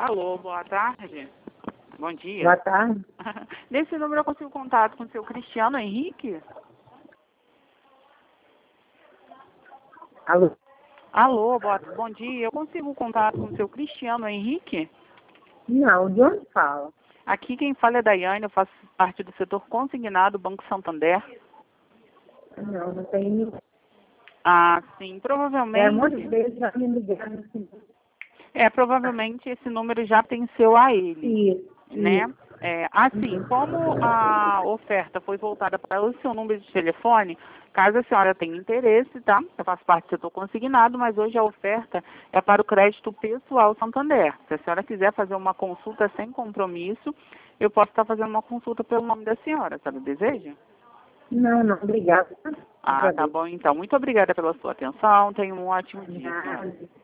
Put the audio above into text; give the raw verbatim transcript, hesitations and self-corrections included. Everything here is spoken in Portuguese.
Alô, boa tarde. Bom dia. Boa tarde. Nesse número eu consigo contato com o seu Cristiano Henrique? Alô? Alô, boa, bom dia. Eu consigo contato com o seu Cristiano Henrique? Não, de onde fala? Aqui quem fala é Daiane, eu faço parte do setor consignado Banco Santander. Não, não tem ninguém. Ah, sim, É, provavelmente. muitas vezes já me ligaram assim. É, provavelmente esse número já pertenceu a ele, Isso, né? isso. É, assim, como a oferta foi voltada para o seu número de telefone, caso a senhora tenha interesse, tá? Eu faço parte do setor consignado, mas hoje a oferta é para o crédito pessoal Santander. Se a senhora quiser fazer uma consulta sem compromisso, eu posso estar fazendo uma consulta pelo nome da senhora, sabe? Deseja? Não, não, obrigada. Ah, tá bom então. Muito obrigada pela sua atenção. Tenha um ótimo dia, senhora. Nada.